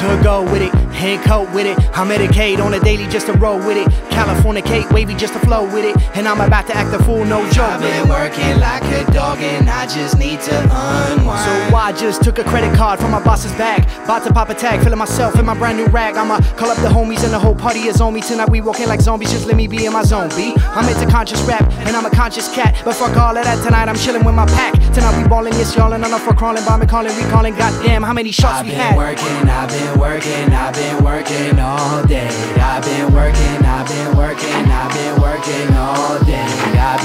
to go with it, head coat with it. I medicate on a daily just to roll with it. California cake, wavy just to flow with it. And I'm about to act a fool, no joke. I've been working like a dog and I just need to unwind. So I just took a credit card from my boss's bag. About to pop a tag, feeling myself in my brand new rag. I'ma call up the homies and the whole party is on me. Tonight we walking like zombies, just let me be in my zone, B. I'm into conscious rap and I'm a conscious cat. But fuck all of that, tonight I'm chilling with my pack. Tonight we ballin', yes y'allin', enough for crawling, bombing, calling, recalling. Goddamn, how many shots we had? I've been working all day. I've been working all day. I've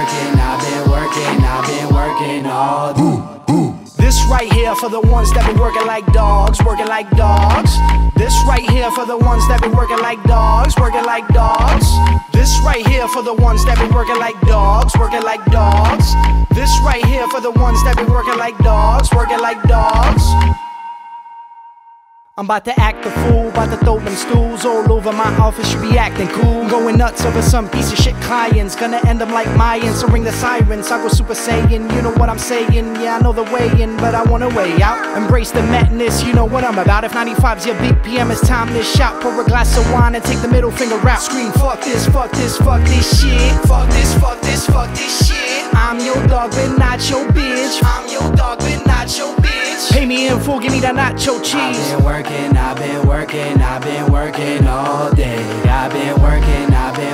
been working all day. This right here for the ones that been working like dogs, working like dogs. This right here for the ones that been working like dogs, working like dogs. This right here for the ones that been working like dogs, working like dogs. This right here for the ones that been working like dogs, working like dogs. I'm about to act the fool, about to throw them stools all over my office, should be acting cool. Going nuts over some piece of shit clients, gonna end them like Mayans, so ring the sirens. I go Super Saiyan, you know what I'm saying. Yeah, I know the way in, but I want a way out. Embrace the madness, you know what I'm about. If 95's your BPM, it's time to shout. Pour a glass of wine and take the middle finger out. Scream, fuck this, fuck this, fuck this shit. Fuck this, fuck this, fuck this shit. I'm your dog, but not your bitch. I'm your dog, but not your bitch. Pay me in full, give me that nacho cheese. I've been working all day. I've been working all day.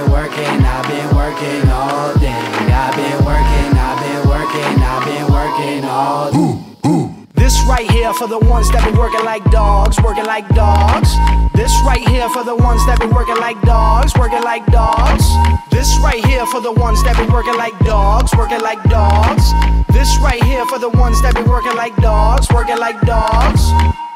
I've been working all day. This right here for the ones that been working like dogs, working like dogs. This right here for the ones that been working like dogs, working like dogs. This right here for the ones that been working like dogs, working like dogs. This right here for the ones that been working like dogs, working like dogs.